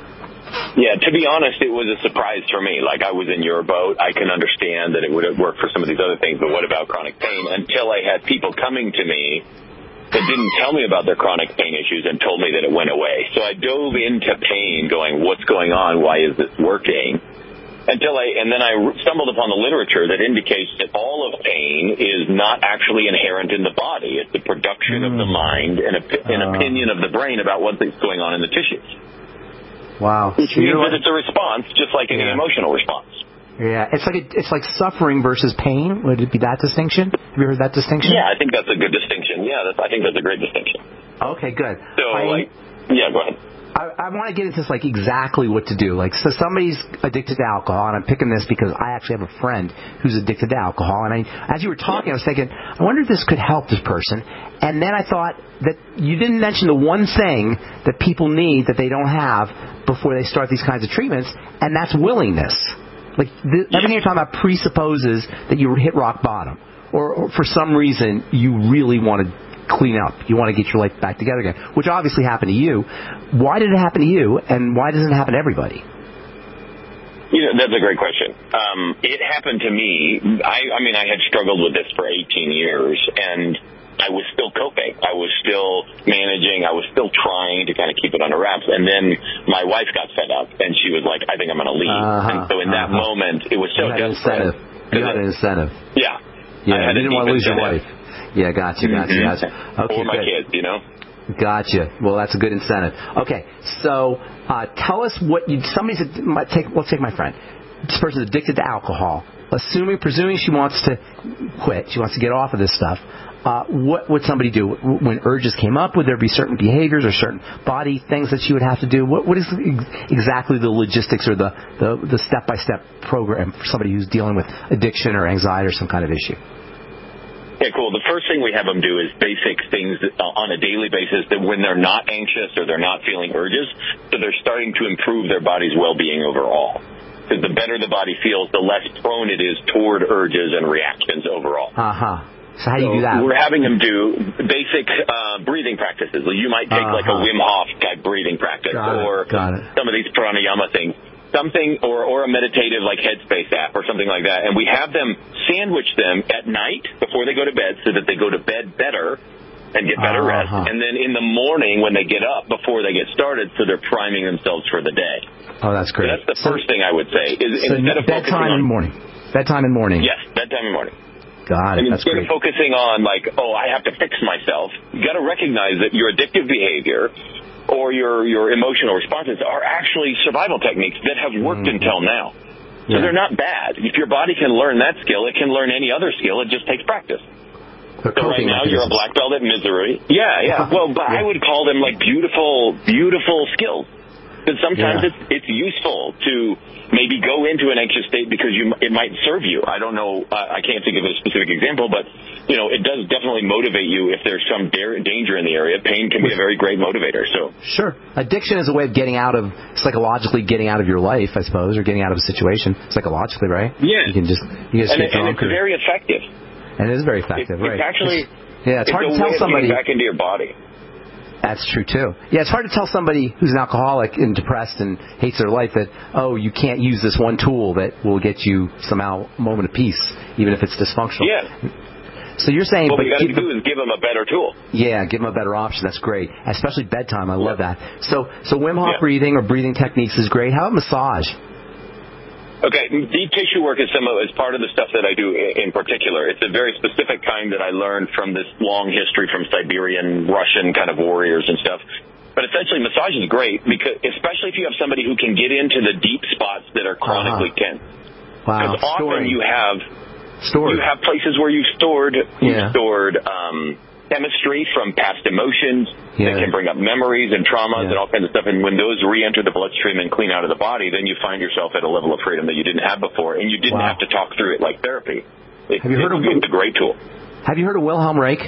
Yeah, to be honest, it was a surprise for me. Like, I was in your boat. I can understand that it would have worked for some of these other things, but what about chronic pain? Until I had people coming to me that didn't tell me about their chronic pain issues and told me that it went away. So I dove into pain going, what's going on? Why is this working? Until I, and then I stumbled upon the literature that indicates that all of pain is not actually inherent in the body. It's the production mm. of the mind and an uh. opinion of the brain about what's going on in the tissues. Wow. Which means that it's a response, just like any yeah. emotional response. Yeah, it's like a, it's like suffering versus pain. Would it be that distinction? Have you heard that distinction? Yeah, I think that's a good distinction. Yeah, that's, I think that's a great distinction. Okay, good. So, I, like, yeah, go ahead. I, I want to get into this, like, exactly what to do. Like, so somebody's addicted to alcohol, and I'm picking this because I actually have a friend who's addicted to alcohol. And I, as you were talking, I was thinking, I wonder if this could help this person. And then I thought that you didn't mention the one thing that people need that they don't have before they start these kinds of treatments, and that's willingness. Like, the, everything you're talking about presupposes that you hit rock bottom, or, or for some reason you really want to clean up. You want to get your life back together again, which obviously happened to you. Why did it happen to you, and why doesn't it happen to everybody? You know, that's a great question. Um, it happened to me. I, I mean, I had struggled with this for eighteen years, and I was still coping. I was still managing. I was still trying to kind of keep it under wraps. And then my wife got fed up, and she was like, I think I'm going to leave. Uh-huh, and so in that uh-huh. moment, it was so you had desperate. Incentive. You had an incentive. Yeah. Yeah, you didn't want to lose your wife. Yeah, gotcha, gotcha, mm-hmm. gotcha. Okay, or my good. kids, you know? Gotcha. Well, that's a good incentive. Okay, so uh, tell us what you. Somebody's might take. Let's take my friend. This person's addicted to alcohol. assuming, presuming she wants to quit, she wants to get off of this stuff, uh, what would somebody do? When urges came up, would there be certain behaviors or certain body things that she would have to do? What, what is exactly the logistics or the, the, the step-by-step program for somebody who's dealing with addiction or anxiety or some kind of issue? Yeah, cool. The first thing we have them do is basic things on a daily basis that when they're not anxious or they're not feeling urges, so they're starting to improve their body's well-being overall. Because the better the body feels, the less prone it is toward urges and reactions overall. Uh-huh. So how do you so do that? We're having them do basic uh, breathing practices. You might take uh-huh. like a Wim Hof type breathing practice Got or it. Got it. some of these pranayama things. Something, or, or a meditative like Headspace app or something like that. And we have them sandwich them at night before they go to bed so that they go to bed better and get better uh-huh. rest. And then in the morning when they get up before they get started, so they're priming themselves for the day. Oh, that's great. So that's the so, first thing I would say. Is so instead of bedtime on, in the morning. Bedtime in the morning. Yes, bedtime in the morning. Got it. And That's instead great. of focusing on like, oh, I have to fix myself, you got to recognize that your addictive behavior or your, your emotional responses are actually survival techniques that have worked mm-hmm. until now. So yeah. they're not bad. If your body can learn that skill, it can learn any other skill. It just takes practice. So right now you're a black belt at misery. Yeah, yeah. Well, but yeah. I would call them like beautiful, beautiful skills. Because sometimes yeah. it's it's useful to maybe go into an anxious state because you it might serve you. I don't know. Uh, I can't think of a specific example, but you know it does definitely motivate you if there's some da- danger in the area. Pain can be a very great motivator. So sure, addiction is a way of getting out of psychologically getting out of your life, I suppose, or getting out of a situation psychologically, right? Yeah. You can just you just and, get it, and drunk it's or, very effective. And it is very effective, it, right? It's actually it's, yeah, it's, it's hard a to tell way of somebody getting back into your body. That's true, too. Yeah, it's hard to tell somebody who's an alcoholic and depressed and hates their life that, oh, you can't use this one tool that will get you somehow a moment of peace, even if it's dysfunctional. Yeah. So you're saying... What but we got to give, do is give them a better tool. Yeah, give them a better option. That's great. Especially bedtime. I love yeah. that. So so Wim Hof yeah. breathing or breathing techniques is great. How about massage? Okay, deep tissue work is some of, is part of the stuff that I do in particular. It's a very specific kind that I learned from this long history from Siberian, Russian kind of warriors and stuff. But essentially, massage is great, because especially if you have somebody who can get into the deep spots that are chronically uh-huh. tense. Wow, because often story. you have stored. you have places where you've stored yeah. you've stored um, chemistry from past emotions yeah. that can bring up memories and traumas yeah. and all kinds of stuff. And when those re-enter the bloodstream and clean out of the body, then you find yourself at a level of freedom that you didn't have before, and you didn't wow. have to talk through it like therapy. It, have you heard it, of it's a great tool. Have you heard of Wilhelm Reich?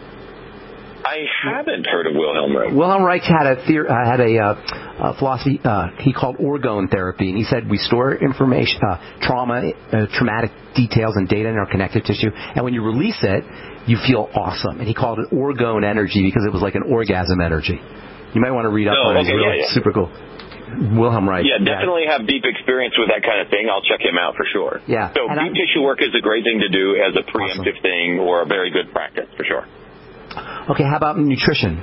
I haven't heard of Wilhelm Reich. Wilhelm Reich had a theor- uh, had a, uh, a philosophy uh, he called orgone therapy, and he said we store information, uh, trauma, uh, traumatic details and data in our connective tissue, and when you release it, you feel awesome. And he called it orgone energy because it was like an orgasm energy. You might want to read up oh, on it. Okay, it's really yeah, yeah. super cool. Wilhelm Reich. Yeah, definitely yeah. have deep experience with that kind of thing. I'll check him out for sure. Yeah. So and deep I, tissue work is a great thing to do as a preemptive awesome. thing or a very good practice for sure. Okay, how about nutrition?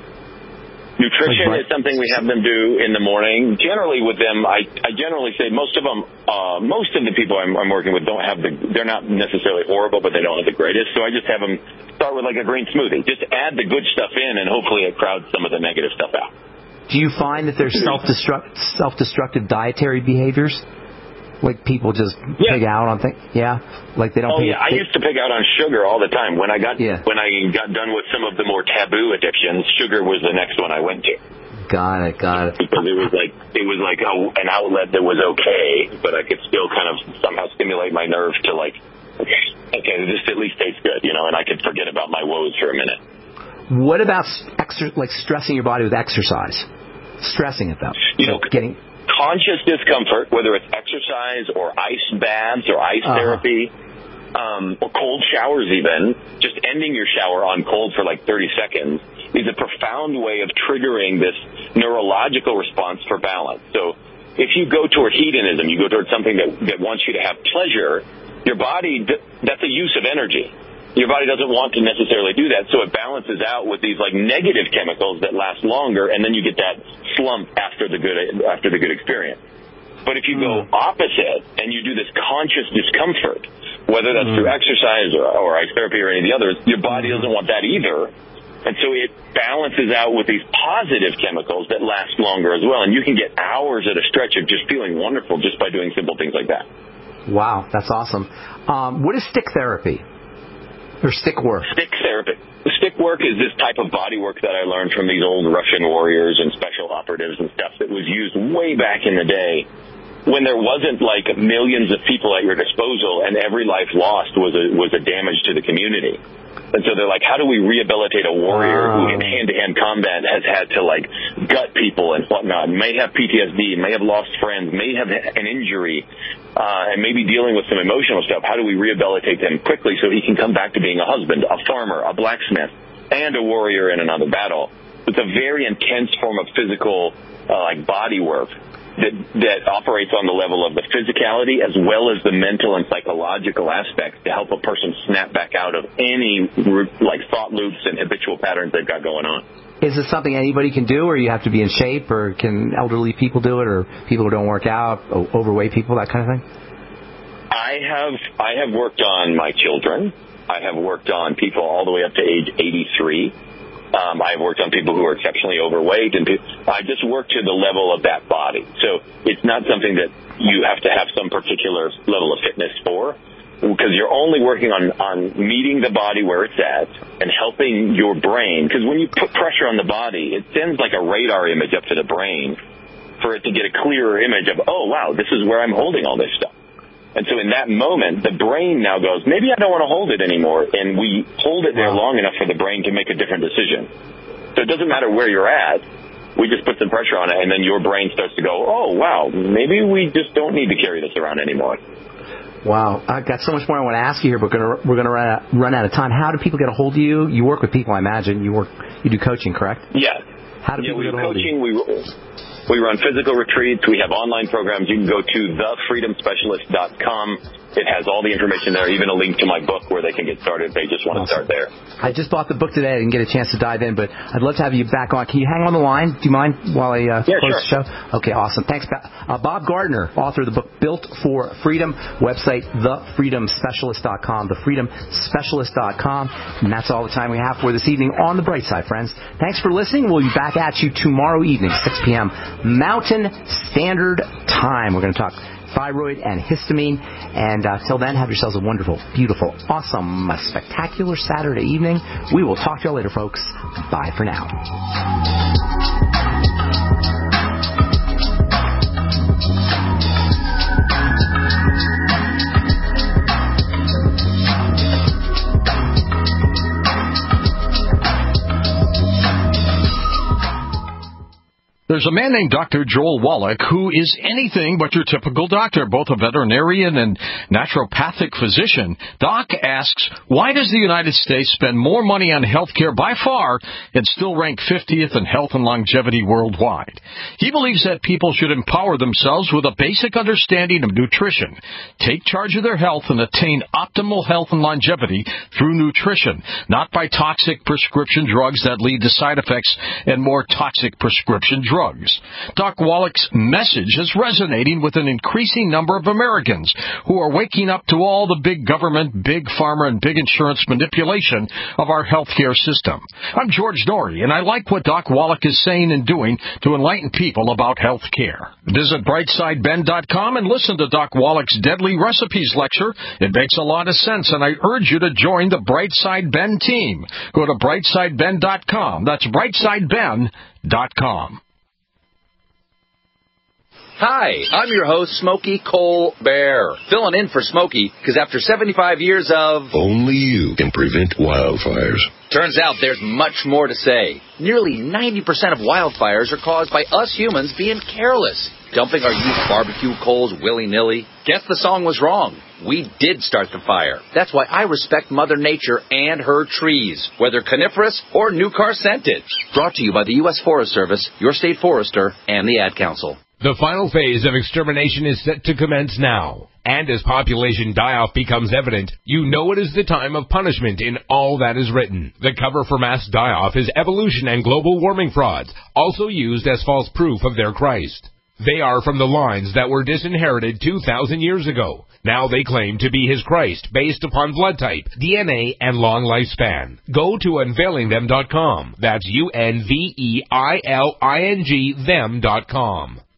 Nutrition is something we have them do in the morning. Generally with them, I, I generally say most of them, uh, most of the people I'm, I'm working with don't have the, they're not necessarily horrible, but they don't have the greatest. So I just have them start with like a green smoothie. Just add the good stuff in and hopefully it crowds some of the negative stuff out. Do you find that there's self-destruct, self-destructive dietary behaviors? Like people just yeah. pig out on things? Yeah? Like they don't Oh, pig yeah. I used to pig out on sugar all the time. When I got yeah. when I got done with some of the more taboo addictions, sugar was the next one I went to. Got it, got it. Because it was like it was like a, an outlet that was okay, but I could still kind of somehow stimulate my nerve to like, okay, okay, this at least tastes good, you know, and I could forget about my woes for a minute. What about extra, like stressing your body with exercise? Stressing it though. You know, like getting conscious discomfort, whether it's exercise or ice baths or ice uh-huh. therapy, um, or cold showers even, just ending your shower on cold for like thirty seconds is a profound way of triggering this neurological response for balance. So if you go toward hedonism, you go toward something that, that wants you to have pleasure, your body, that's a use of energy. Your body doesn't want to necessarily do that, so it balances out with these like negative chemicals that last longer, and then you get that slump after the good after the good experience. But if you go opposite and you do this conscious discomfort, whether that's through exercise or, or ice therapy or any of the others, your body doesn't want that either, and so it balances out with these positive chemicals that last longer as well, and you can get hours at a stretch of just feeling wonderful just by doing simple things like that. Wow, that's awesome. Um, what is stick therapy? Or stick work? Stick therapy. Stick work is this type of body work that I learned from these old Russian warriors and special operatives and stuff that was used way back in the day when there wasn't like millions of people at your disposal and every life lost was a, was a damage to the community. And so they're like, how do we rehabilitate a warrior who in hand-to-hand combat has had to, like, gut people and whatnot, may have P T S D, may have lost friends, may have an injury, uh, and maybe dealing with some emotional stuff. How do we rehabilitate them quickly so he can come back to being a husband, a farmer, a blacksmith, and a warrior in another battle? It's a very intense form of physical, uh, like, body work that that operates on the level of the physicality as well as the mental and psychological aspects to help a person snap back out of any like thought loops and habitual patterns they've got going on. Is this something anybody can do, or you have to be in shape, or can elderly people do it, or people who don't work out, overweight people, that kind of thing? I have I have worked on my children. I have worked on people all the way up to age eighty-three. Um, I've worked on people who are exceptionally overweight, and people, I just work to the level of that body. So it's not something that you have to have some particular level of fitness for, because you're only working on, on meeting the body where it's at and helping your brain. Because when you put pressure on the body, it sends like a radar image up to the brain for it to get a clearer image of, oh, wow, this is where I'm holding all this stuff. And so in that moment, the brain now goes, maybe I don't want to hold it anymore. And we hold it there long enough for the brain to make a different decision. So it doesn't matter where you're at. We just put some pressure on it, and then your brain starts to go, oh, wow, maybe we just don't need to carry this around anymore. Wow. I've got so much more I want to ask you here, but we're going to, we're going to run out, run out of time. How do people get a hold of you? You work with people, I imagine. You work, you do coaching, correct? Yeah. How do yeah, people we get a do hold coaching. of you? We We run physical retreats. We have online programs. You can go to the freedom specialist dot com. It has all the information there, even a link to my book where they can get started if they just want to start there. I just bought the book today. I didn't get a chance to dive in, but I'd love to have you back on. Can you hang on the line? Do you mind while I uh, yeah, close sure. the show? Okay, awesome. Thanks, uh, Bob Gardner, author of the book Built for Freedom. Website, the freedom specialist dot com, the freedom specialist dot com. And that's all the time we have for this evening on The Bright Side, friends. Thanks for listening. We'll be back at you tomorrow evening, six p.m. Mountain Standard Time. We're going to talk thyroid and histamine. And uh, till then, have yourselves a wonderful, beautiful, awesome, spectacular Saturday evening. We will talk to you later, folks. Bye for now. There's a man named Doctor Joel Wallach who is anything but your typical doctor, both a veterinarian and naturopathic physician. Doc asks, why does the United States spend more money on health care by far and still rank fiftieth in health and longevity worldwide? He believes that people should empower themselves with a basic understanding of nutrition, take charge of their health, and attain optimal health and longevity through nutrition, not by toxic prescription drugs that lead to side effects and more toxic prescription drugs. Drugs. Doc Wallach's message is resonating with an increasing number of Americans who are waking up to all the big government, big pharma, and big insurance manipulation of our healthcare system. I'm George Norrie, and I like what Doc Wallach is saying and doing to enlighten people about health care. Visit brightside ben dot com and listen to Doc Wallach's Deadly Recipes lecture. It makes a lot of sense, and I urge you to join the Brightside Ben team. Go to brightside ben dot com. That's brightside ben dot com. Hi, I'm your host, Smokey Colbert, filling in for Smokey, because after seventy-five years of... Only you can prevent wildfires. Turns out there's much more to say. Nearly ninety percent of wildfires are caused by us humans being careless, dumping our used barbecue coals willy-nilly. Guess the song was wrong. We did start the fire. That's why I respect Mother Nature and her trees, whether coniferous or new car scented. Brought to you by the U S Forest Service, your state forester, and the Ad Council. The final phase of extermination is set to commence now. And as population die-off becomes evident, you know it is the time of punishment in all that is written. The cover for mass die-off is evolution and global warming frauds, also used as false proof of their Christ. They are from the lines that were disinherited two thousand years ago. Now they claim to be his Christ based upon blood type, D N A, and long lifespan. Go to unveiling them dot com. That's U N V E I L I N G them dot com.